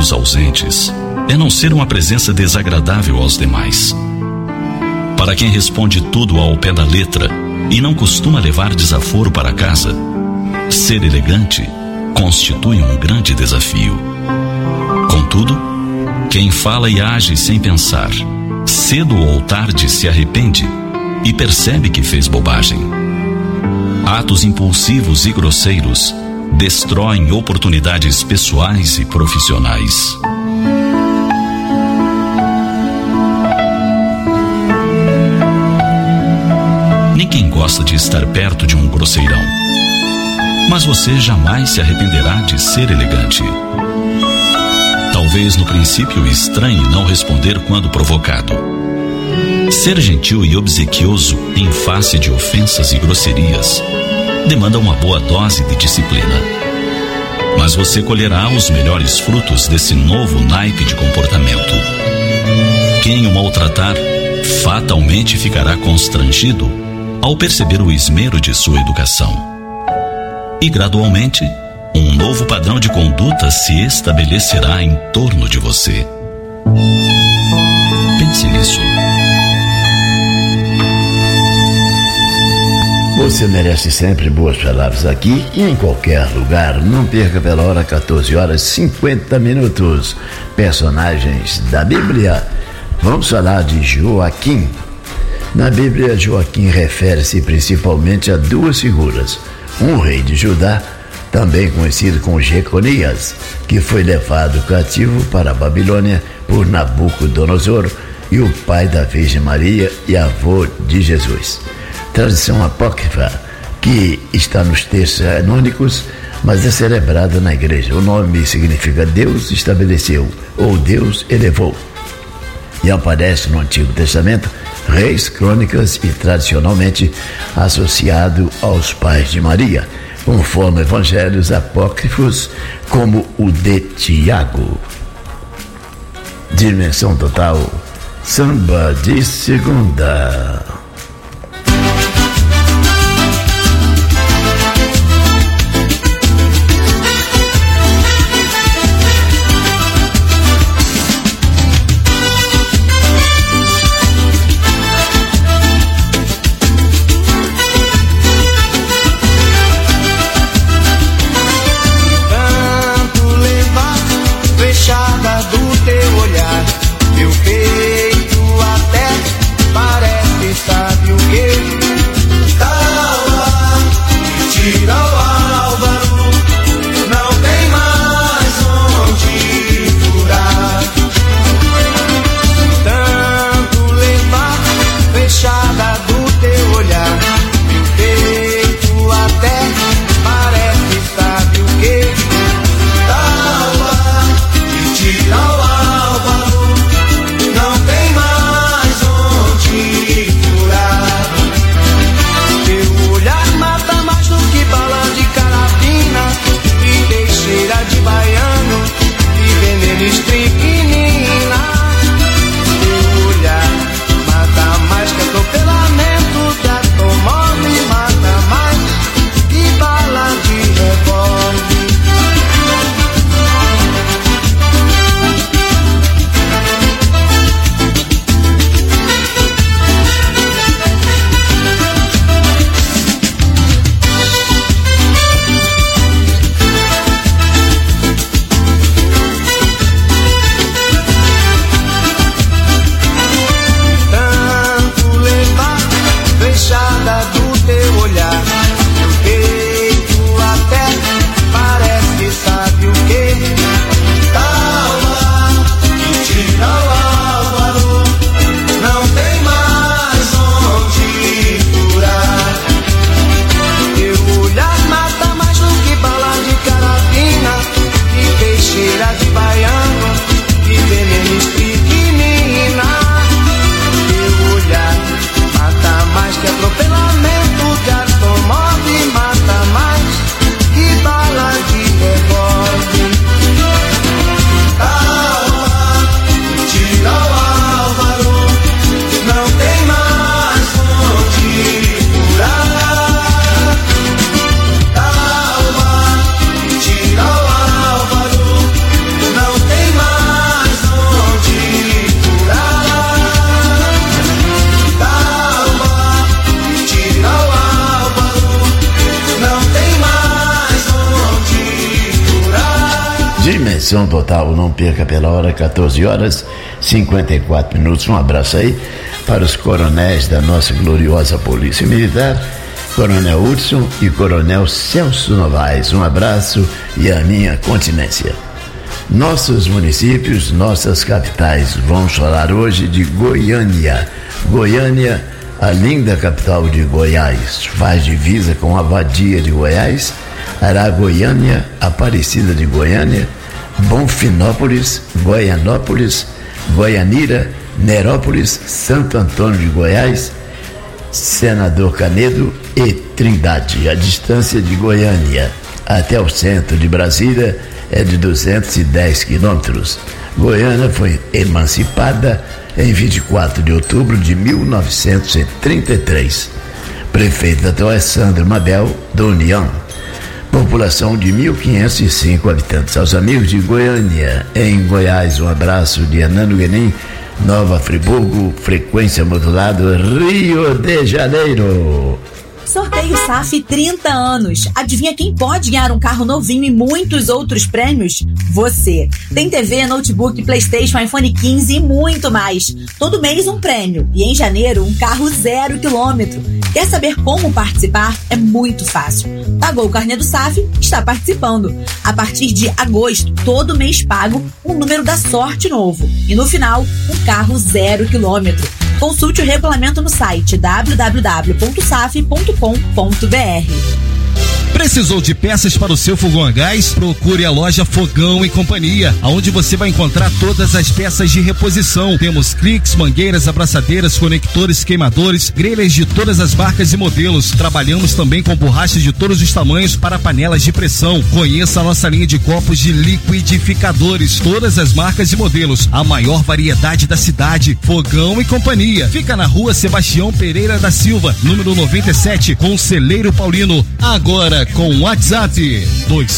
tempos ausentes é não ser uma presença desagradável aos demais. Para quem responde tudo ao pé da letra e não costuma levar desaforo para casa, ser elegante constitui um grande desafio. Contudo, quem fala e age sem pensar, cedo ou tarde se arrepende e percebe que fez bobagem. Atos impulsivos e grosseiros destroem oportunidades pessoais e profissionais. Ninguém gosta de estar perto de um grosseirão, mas você jamais se arrependerá de ser elegante. Talvez no princípio estranhe não responder quando provocado. Ser gentil e obsequioso em face de ofensas e grosserias demanda uma boa dose de disciplina. Mas você colherá os melhores frutos desse novo naipe de comportamento. Quem o maltratar fatalmente ficará constrangido ao perceber o esmero de sua educação. E gradualmente, um novo padrão de conduta se estabelecerá em torno de você. Pense nisso. Você merece sempre boas palavras aqui e em qualquer lugar. Não perca pela hora 14h50. Personagens da Bíblia. Vamos falar de Joaquim. Na Bíblia, Joaquim refere-se principalmente a duas figuras. Um rei de Judá, também conhecido como Jeconias, que foi levado cativo para a Babilônia por Nabucodonosor, e o pai da Virgem Maria e avô de Jesus. Tradição apócrifa que está nos textos canônicos, mas é celebrada na igreja. O nome significa Deus estabeleceu ou Deus elevou. E aparece no Antigo Testamento, Reis, Crônicas e tradicionalmente associado aos pais de Maria, conforme evangelhos apócrifos como o de Tiago. Dimensão total, samba de segunda. Não tem mais onde furar. Atenção total, não perca pela hora, 14 horas 54 minutos. Um abraço aí para os coronéis da nossa gloriosa Polícia Militar, Coronel Hudson e Coronel Celso Novaes. Um abraço e a minha continência. Nossos municípios, nossas capitais. Vamos falar hoje de Goiânia. Goiânia, a linda capital de Goiás, faz divisa com a Badia de Goiás, Aragoiânia, Aparecida de Goiânia, Bonfinópolis, Goianópolis, Goianira, Nerópolis, Santo Antônio de Goiás, Senador Canedo e Trindade. A distância de Goiânia até o centro de Brasília é de 210 quilômetros. Goiânia foi emancipada em 24 de outubro de 1933. Prefeito atual é Sandro Mabel, do União. População de 1.505 habitantes. Aos amigos de Goiânia, em Goiás, um abraço de Hernando Guenin, Nova Friburgo, frequência modulada, Rio de Janeiro. Sorteio SAF 30 anos. Adivinha quem pode ganhar um carro novinho e muitos outros prêmios? Você. Tem TV, notebook, PlayStation, iPhone 15 e muito mais. Todo mês um prêmio. E em janeiro, um carro 0 quilômetro. Quer saber como participar? É muito fácil. Pagou o carnê do SAF? Está participando. A partir de agosto, todo mês pago um número da sorte novo. E no final, um carro 0 quilômetro. Consulte o regulamento no site www.saf.com.br. Precisou de peças para o seu fogão a gás? Procure a loja Fogão e Companhia, onde você vai encontrar todas as peças de reposição. Temos cliques, mangueiras, abraçadeiras, conectores, queimadores, grelhas de todas as marcas e modelos. Trabalhamos também com borrachas de todos os tamanhos para panelas de pressão. Conheça a nossa linha de copos de liquidificadores, todas as marcas e modelos, a maior variedade da cidade. Fogão e Companhia. Fica na rua Sebastião Pereira da Silva, número 97, Conselheiro Paulino. Agora com o WhatsApp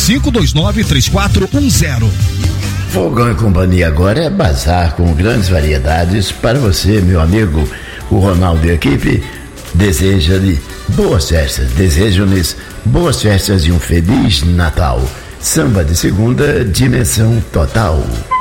25293410. Fogão e Companhia agora é bazar com grandes variedades para você, meu amigo. O Ronaldo e a equipe desejam-lhe boas festas, desejam-lhes boas festas e um feliz Natal. Samba de segunda, dimensão total.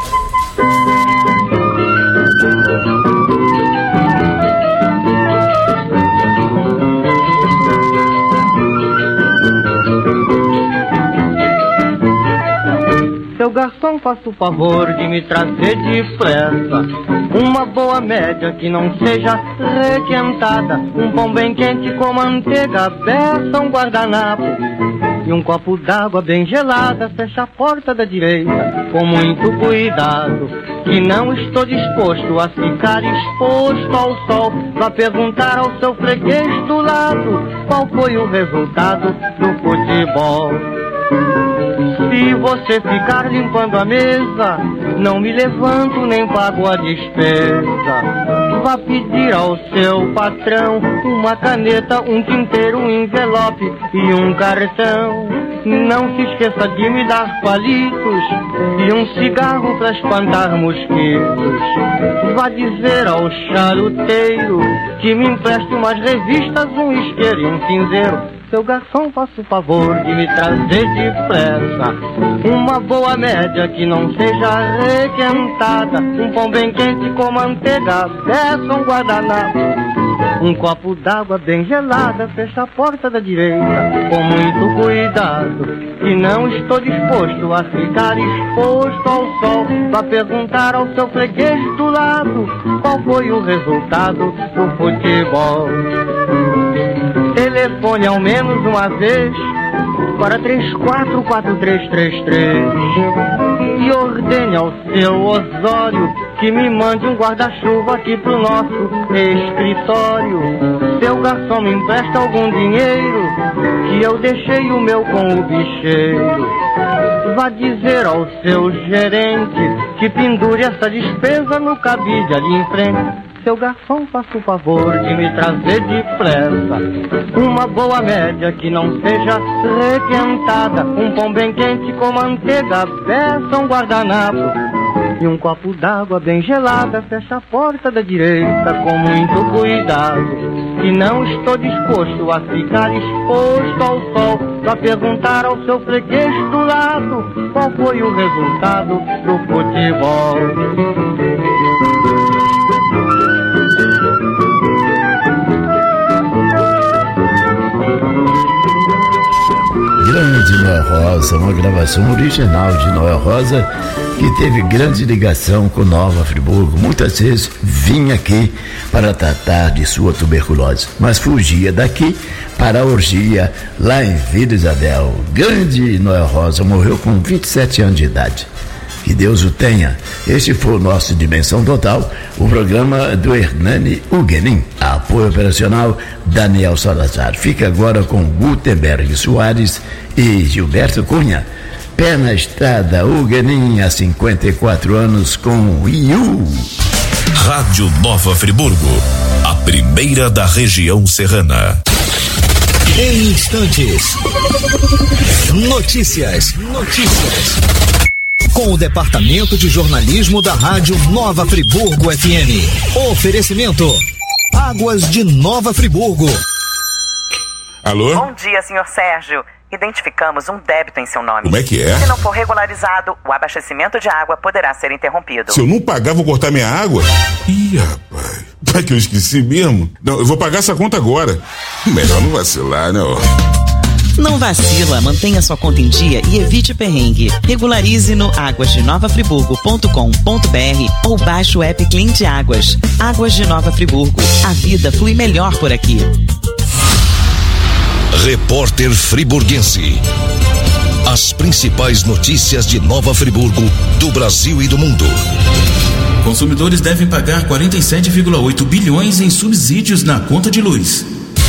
Seu garçom, faça o favor de me trazer depressa uma boa média que não seja requentada, um pão bem quente com manteiga, beça, um guardanapo e um copo d'água bem gelada. Fecha a porta da direita com muito cuidado, que não estou disposto a ficar exposto ao sol. Vá perguntar ao seu freguês do lado qual foi o resultado do futebol. Se você ficar limpando a mesa, não me levanto nem pago a despesa. Vá pedir ao seu patrão uma caneta, um tinteiro, um envelope e um cartão. Não se esqueça de me dar palitos e um cigarro para espantar mosquitos. Vá dizer ao charuteiro que me empreste umas revistas, um isqueiro e um cinzeiro. Seu garçom, faça o favor de me trazer depressa uma boa média que não seja requentada, um pão bem quente com manteiga, beça, um guardanapo, um copo d'água bem gelada. Fecha a porta da direita com muito cuidado, e não estou disposto a ficar exposto ao sol. Vá perguntar ao seu freguês do lado qual foi o resultado do futebol. Telefone ao menos uma vez para 344333 e ordene ao seu Osório que me mande um guarda-chuva aqui pro nosso escritório. Seu garçom, me empresta algum dinheiro que eu deixei o meu com o bicheiro. Vá dizer ao seu gerente que pendure essa despesa no cabide ali em frente. Seu garçom, faça o favor de me trazer depressa uma boa média que não seja requentada, um pão bem quente com manteiga, beça, um guardanapo e um copo d'água bem gelada. Fecha a porta da direita com muito cuidado, que não estou disposto a ficar exposto ao sol, pra perguntar ao seu freguês do lado qual foi o resultado do futebol. Grande Noel Rosa, uma gravação original de Noel Rosa, que teve grande ligação com Nova Friburgo. Muitas vezes vinha aqui para tratar de sua tuberculose, mas fugia daqui para a orgia lá em Vila Isabel. Grande Noel Rosa morreu com 27 anos de idade. Que Deus o tenha. Este foi o nosso Dimensão Total, o programa do Hernani Huguenin. Apoio operacional Daniel Salazar. Fica agora com Gutenberg Soares e Gilberto Cunha. Pé na estrada, Huguenin, há 54 anos com IU. Rádio Nova Friburgo, a primeira da região serrana. Em instantes, notícias. Com o Departamento de Jornalismo da Rádio Nova Friburgo FM. Oferecimento: Águas de Nova Friburgo. Alô? Bom dia, senhor Sérgio. Identificamos um débito em seu nome. Como é que é? Se não for regularizado, o abastecimento de água poderá ser interrompido. Se eu não pagar, vou cortar minha água? Ih, rapaz. Vai que eu esqueci mesmo. Não, eu vou pagar essa conta agora. Melhor não vacilar, não. Não vacila, mantenha sua conta em dia e evite perrengue. Regularize no águasdenovafriburgo.com.br ou baixe o app Cliente Águas. Águas de Nova Friburgo. A vida flui melhor por aqui. Repórter Friburguense. As principais notícias de Nova Friburgo, do Brasil e do mundo. Consumidores devem pagar 47,8 bilhões em subsídios na conta de luz.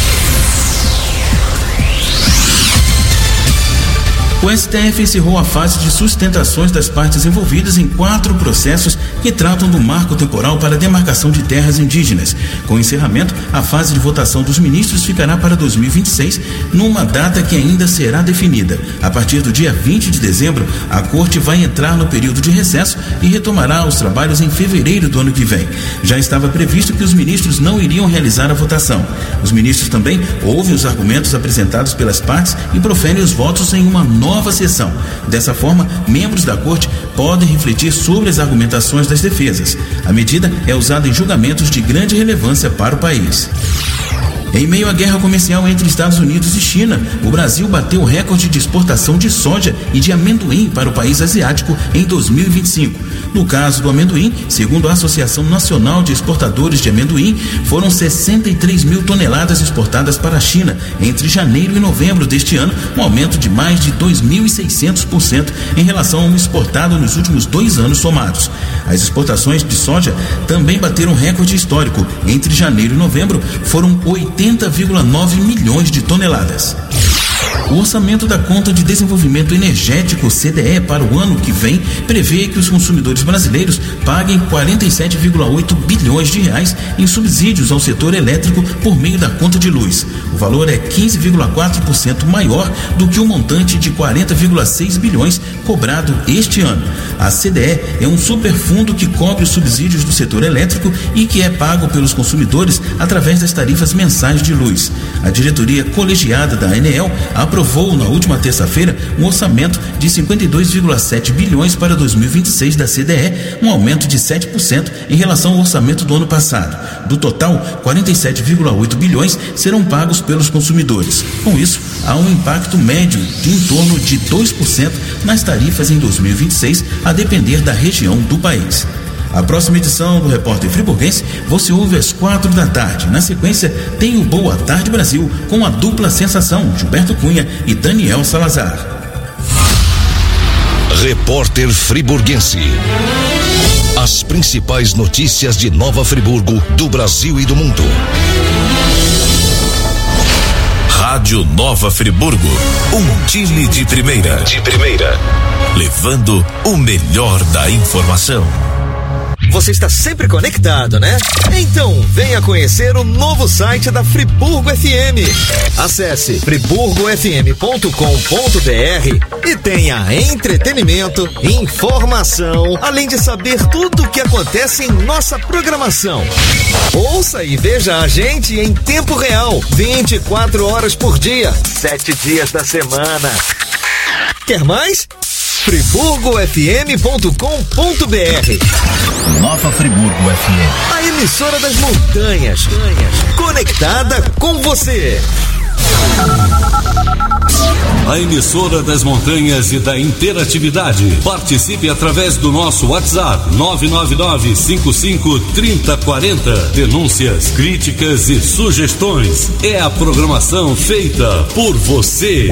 O STF encerrou a fase de sustentações das partes envolvidas em 4 processos que tratam do marco temporal para a demarcação de terras indígenas. Com o encerramento, a fase de votação dos ministros ficará para 2026, numa data que ainda será definida. A partir do dia 20 de dezembro, a Corte vai entrar no período de recesso e retomará os trabalhos em fevereiro do ano que vem. Já estava previsto que os ministros não iriam realizar a votação. Os ministros também ouvem os argumentos apresentados pelas partes e proferem os votos em uma nova sessão. Dessa forma, membros da Corte podem refletir sobre as argumentações das defesas. A medida é usada em julgamentos de grande relevância para o país. Em meio à guerra comercial entre Estados Unidos e China, o Brasil bateu o recorde de exportação de soja e de amendoim para o país asiático em 2025. No caso do amendoim, segundo a Associação Nacional de Exportadores de Amendoim, foram 63 mil toneladas exportadas para a China entre janeiro e novembro deste ano, um aumento de mais de 2.600% em relação ao exportado nos últimos 2 anos somados. As exportações de soja também bateram recorde histórico. Entre janeiro e novembro, foram 80,9 milhões de toneladas. O orçamento da Conta de Desenvolvimento Energético, CDE, para o ano que vem, prevê que os consumidores brasileiros paguem 47,8 bilhões de reais em subsídios ao setor elétrico por meio da conta de luz. O valor é 15,4% maior do que o montante de 40,6 bilhões cobrado este ano. A CDE é um superfundo que cobre os subsídios do setor elétrico e que é pago pelos consumidores através das tarifas mensais de luz. A diretoria colegiada da ANEEL aprovou na última terça-feira um orçamento de 52,7 bilhões para 2026 da CDE, um aumento de 7% em relação ao orçamento do ano passado. Do total, 47,8 bilhões serão pagos pelos consumidores. Com isso, há um impacto médio de em torno de 2% nas tarifas em 2026, a depender da região do país. A próxima edição do Repórter Friburguense você ouve às 4 da tarde. Na sequência, tem o Boa Tarde Brasil com a dupla sensação Gilberto Cunha e Daniel Salazar. Repórter Friburguense. As principais notícias de Nova Friburgo, do Brasil e do mundo. Rádio Nova Friburgo, um time de primeira. Levando o melhor da informação. você está sempre conectado, né? Então, venha conhecer o novo site da Friburgo FM. Acesse friburgofm.com.br e tenha entretenimento, informação, além de saber tudo o que acontece em nossa programação. Ouça e veja a gente em tempo real, 24 horas por dia, 7 dias da semana. Quer mais? friburgofm.com.br. Nova Friburgo FM. A emissora das montanhas, conectada com você. A emissora das montanhas e da interatividade. Participe através do nosso WhatsApp 999-55-3040. Denúncias, críticas e sugestões. É a programação feita por você.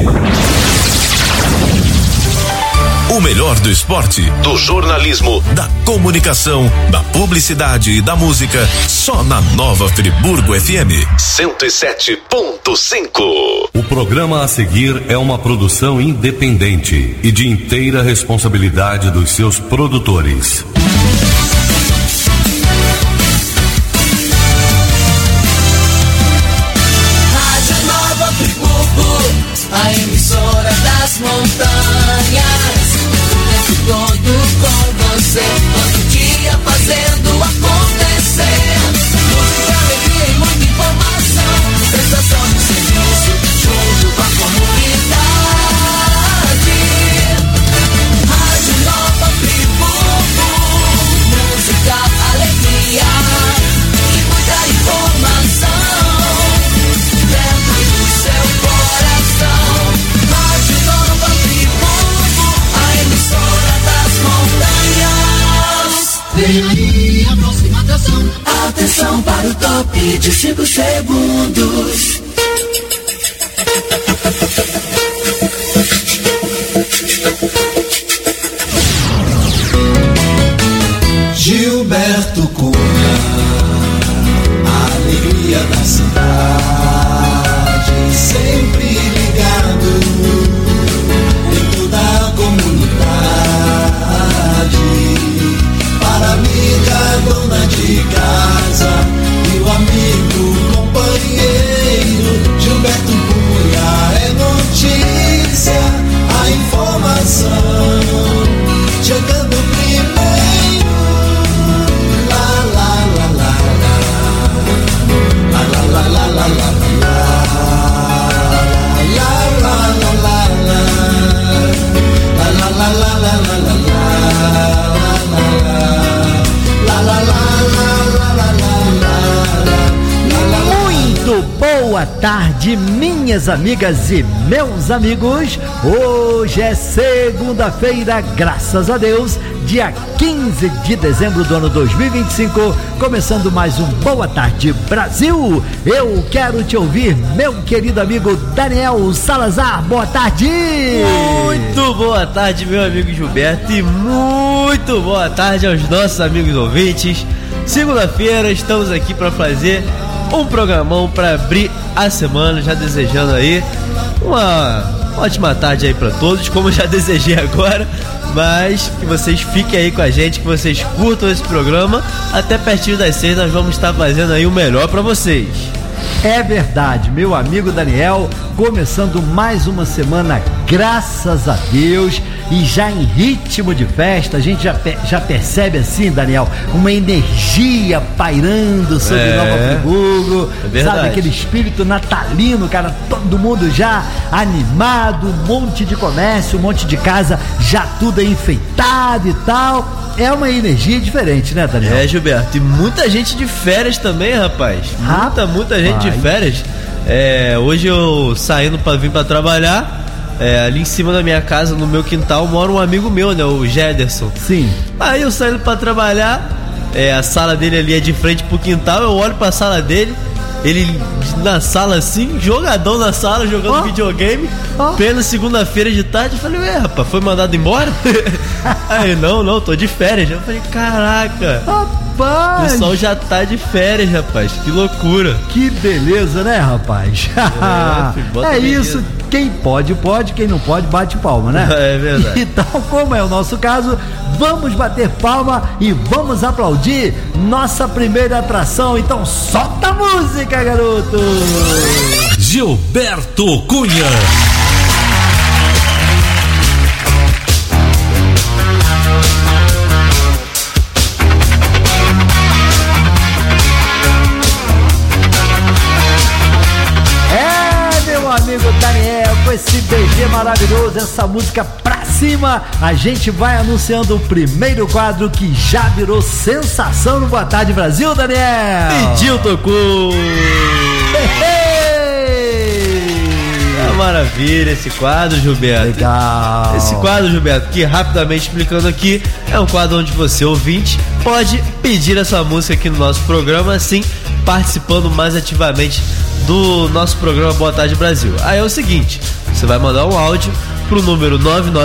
O melhor do esporte, do jornalismo, da comunicação, da publicidade e da música, só na Nova Friburgo FM 107.5. O programa a seguir é uma produção independente e de inteira responsabilidade dos seus produtores. Rádio Nova Friburgo, a emissora das montanhas. Todo com você, todo dia fazendo acontecer. Música, alegria e muita informação. Prestação de serviço, junto com a comunidade. Rádio Nova Friburgo, música, alegria e muita informação dentro do seu coração. Rádio Nova Friburgo, a emissora das montanhas. Vem aí a próxima atração. Atenção para o top de 5 segundos. Gilberto Cunha, a alegria da cidade, sempre ligado em toda a comunidade. Para a amiga, dona de casa e o amigo companheiro, Gilberto Cunha é notícia, a informação chegando primeiro. La la la la la la la la la la la Muito boa tarde, minhas amigas e meus amigos. Hoje é segunda-feira, graças a Deus, dia 15 de dezembro do ano 2025, começando mais um Boa Tarde Brasil. Eu quero te ouvir, meu querido amigo Daniel Salazar. Boa tarde. Muito boa tarde, meu amigo Gilberto, e muito boa tarde aos nossos amigos ouvintes. Segunda-feira estamos aqui para fazer um programão para abrir a semana, já desejando aí uma ótima tarde aí para todos, como eu já desejei agora, mas que vocês fiquem aí com a gente, que vocês curtam esse programa. Até pertinho das 6 nós vamos estar fazendo aí o melhor para vocês. É verdade, meu amigo Daniel, começando mais uma semana, graças a Deus, e já em ritmo de festa. A gente já percebe assim, Daniel, uma energia pairando sobre Nova Friburgo, sabe, aquele espírito natalino, cara, todo mundo já animado, um monte de comércio, um monte de casa, já tudo enfeitado e tal. É uma energia diferente, né, Daniel? É, Gilberto, e muita gente de férias também, rapaz. Muita gente de férias. Hoje eu saindo pra vir pra trabalhar, ali em cima da minha casa, no meu quintal, mora um amigo meu, né, o Gederson. Sim. Aí eu saindo pra trabalhar, a sala dele ali é de frente pro quintal, eu olho pra sala dele, ele na sala assim, jogadão na sala, jogando videogame, plena segunda-feira de tarde. Eu falei, rapaz, foi mandado embora? Aí, não, tô de férias. Eu falei, caraca, O pessoal já tá de férias, rapaz. Que loucura. Que beleza, né, rapaz? É isso. Quem pode, pode. Quem não pode, bate palma, né? É verdade. Então, como é o nosso caso, vamos bater palma e vamos aplaudir nossa primeira atração. Então, solta a música, garoto! Gilberto Cunha. Amigo Daniel, com esse BG maravilhoso, essa música pra cima, a gente vai anunciando o primeiro quadro que já virou sensação no Boa Tarde Brasil, Daniel. Pediu, tocou. Maravilha esse quadro, Gilberto. Legal. Esse quadro, Gilberto, que rapidamente explicando aqui, é um quadro onde você, ouvinte, pode pedir a sua música aqui no nosso programa, assim, participando mais ativamente do nosso programa Boa Tarde Brasil. Aí é o seguinte, você vai mandar um áudio pro número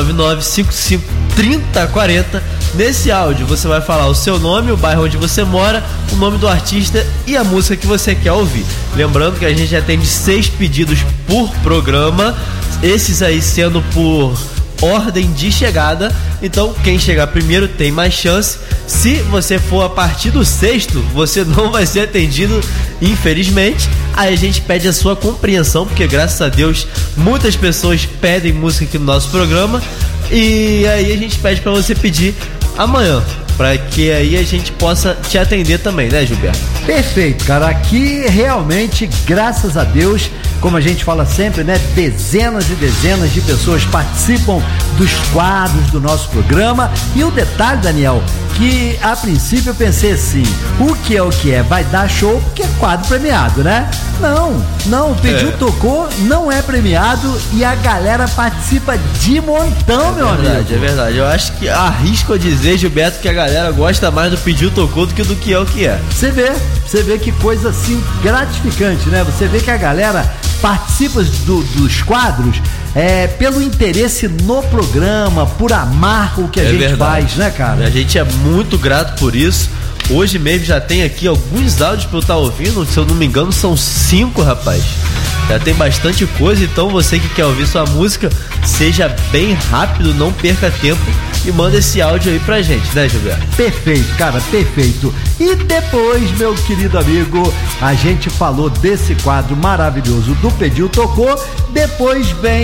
999-55-3040. Nesse áudio você vai falar o seu nome, o bairro onde você mora, o nome do artista e a música que você quer ouvir. Lembrando que a gente atende 6 pedidos por programa, esses aí sendo por ordem de chegada. Então quem chegar primeiro tem mais chance. Se você for a partir do 6º, você não vai ser atendido, infelizmente. Aí a gente pede a sua compreensão, porque graças a Deus muitas pessoas pedem música aqui no nosso programa. E aí a gente pede pra você pedir amanhã, para que aí a gente possa te atender também, né, Gilberto? Perfeito, cara. Aqui realmente, graças a Deus, como a gente fala sempre, né, dezenas e dezenas de pessoas participam dos quadros do nosso programa. E o detalhe, Daniel, que a princípio eu pensei assim, o que é, vai dar show porque é quadro premiado, né? Não, pediu, tocou, não é premiado e a galera participa de montão, meu amigo. É verdade. Eu acho que arrisco a dizer, Gilberto, que a galera gosta mais do pediu, tocou do que do que é o que é. Você vê que coisa assim gratificante, né? Você vê que a galera participa dos quadros pelo interesse no programa, por amar o que a gente faz, né, cara? A gente é muito grato por isso. Hoje mesmo já tem aqui alguns áudios pra eu estar ouvindo, se eu não me engano são 5, rapaz. Já tem bastante coisa, então você que quer ouvir sua música, seja bem rápido, não perca tempo e manda esse áudio aí pra gente, né, Gilberto? Perfeito, cara, perfeito. E depois, meu querido amigo, a gente falou desse quadro maravilhoso do Pediu, Tocou, depois vem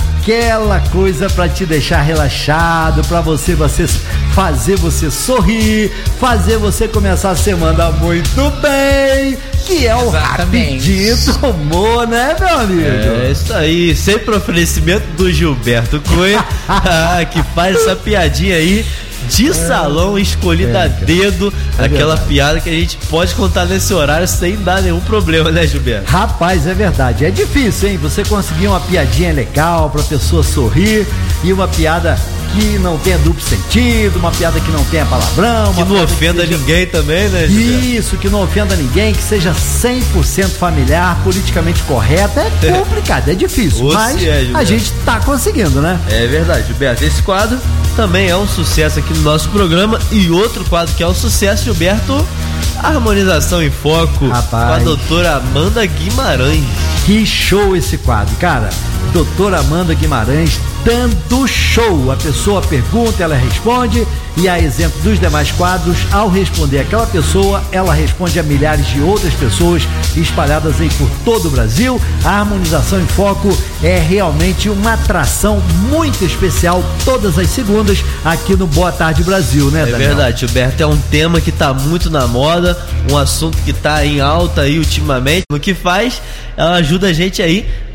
aquela coisa pra te deixar relaxado, pra você fazer você sorrir, fazer você começar a semana muito bem, que é o Rapidinho do Humor, né, meu amigo? É isso aí, sempre oferecimento do Gilberto Cunha, que faz essa piadinha aí de salão, escolhida a dedo, aquela piada que a gente pode contar nesse horário sem dar nenhum problema, né, Gilberto? Rapaz, é verdade, é difícil, hein? Você conseguir uma piadinha legal pra pessoa sorrir e uma piada que não tenha duplo sentido, uma piada que não tenha palavrão, que não ofenda ninguém também, né, Gilberto? Isso, que não ofenda ninguém, que seja 100% familiar, politicamente correta. É complicado, é difícil, mas a gente tá conseguindo, né? É verdade, Gilberto. Esse quadro também é um sucesso aqui no nosso programa. E outro quadro que é um sucesso, Gilberto, Harmonização em Foco, rapaz, com a doutora Amanda Guimarães. Que show esse quadro, cara. Doutora Amanda Guimarães dando show. A pessoa pergunta, ela responde, e a exemplo dos demais quadros, ao responder aquela pessoa, ela responde a milhares de outras pessoas espalhadas aí por todo o Brasil. A Harmonização em Foco é realmente uma atração muito especial todas as segundas aqui no Boa Tarde Brasil, né, Daniel? É verdade, Gilberto, é um tema que tá muito na moda, um assunto que tá em alta aí ultimamente. No que faz, ela ajuda a gente aí